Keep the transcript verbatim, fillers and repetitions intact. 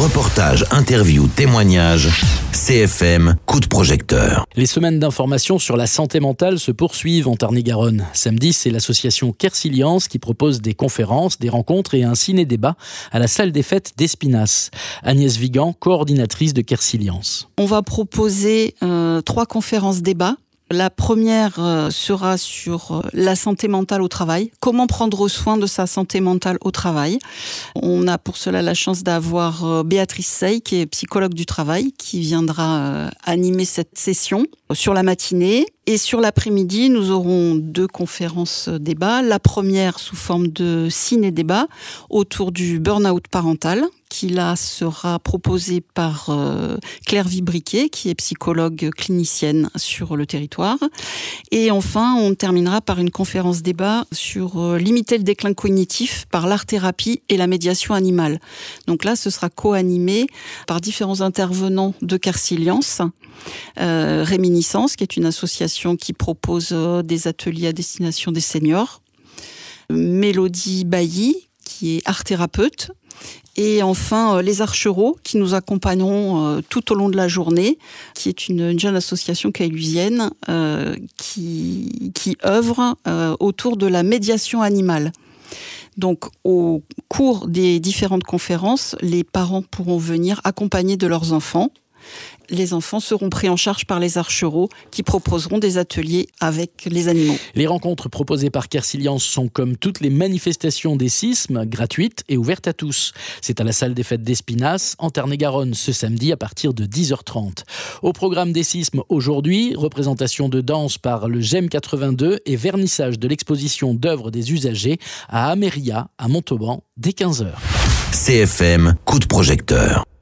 Reportages, interviews, témoignages, C F M, coup de projecteur. Les semaines d'information sur la santé mentale se poursuivent en Tarn-et-Garonne. Samedi, c'est l'association Kersilience qui propose des conférences, des rencontres et un ciné-débat à la salle des fêtes d'Espinasse. Agnès Vigan, coordinatrice de Kersilience. On va proposer euh, trois conférences débats. La première euh, sera sur euh, la santé mentale au travail. Comment prendre soin de sa santé mentale au travail. On a pour cela la chance d'avoir euh, Béatrice Sey, qui est psychologue du travail, qui viendra euh, animer cette session sur la matinée. Et sur l'après-midi, nous aurons deux conférences débats. La première sous forme de ciné-débat autour du burn-out parental, qui là sera proposée par euh, Claire Vibriquet, qui est psychologue clinicienne sur le territoire. Et enfin, on terminera par une conférence débat sur euh, limiter le déclin cognitif par l'art-thérapie et la médiation animale. Donc là, ce sera co-animé par différents intervenants de Kersilience. Euh, Réminiscence, qui est une association qui propose euh, des ateliers à destination des seniors. Mélodie Bailly, qui est art-thérapeute. Et enfin, euh, les Archereaux, qui nous accompagneront euh, tout au long de la journée, qui est une, une jeune association caïlusienne euh, qui, qui œuvre euh, autour de la médiation animale. Donc, au cours des différentes conférences, les parents pourront venir accompagnés de leurs enfants. Les enfants seront pris en charge par les Archereaux qui proposeront des ateliers avec les animaux. Les rencontres proposées par Kersilience sont, comme toutes les manifestations des sismes, gratuites et ouvertes à tous. C'est à la salle des fêtes d'Espinasse, en Tarn-et-Garonne, ce samedi à partir de dix heures trente. Au programme des sismes aujourd'hui, représentation de danse par le G E M quatre-vingt-deux et vernissage de l'exposition d'œuvres des usagers à Améria, à Montauban, dès quinze heures. C F M, coup de projecteur.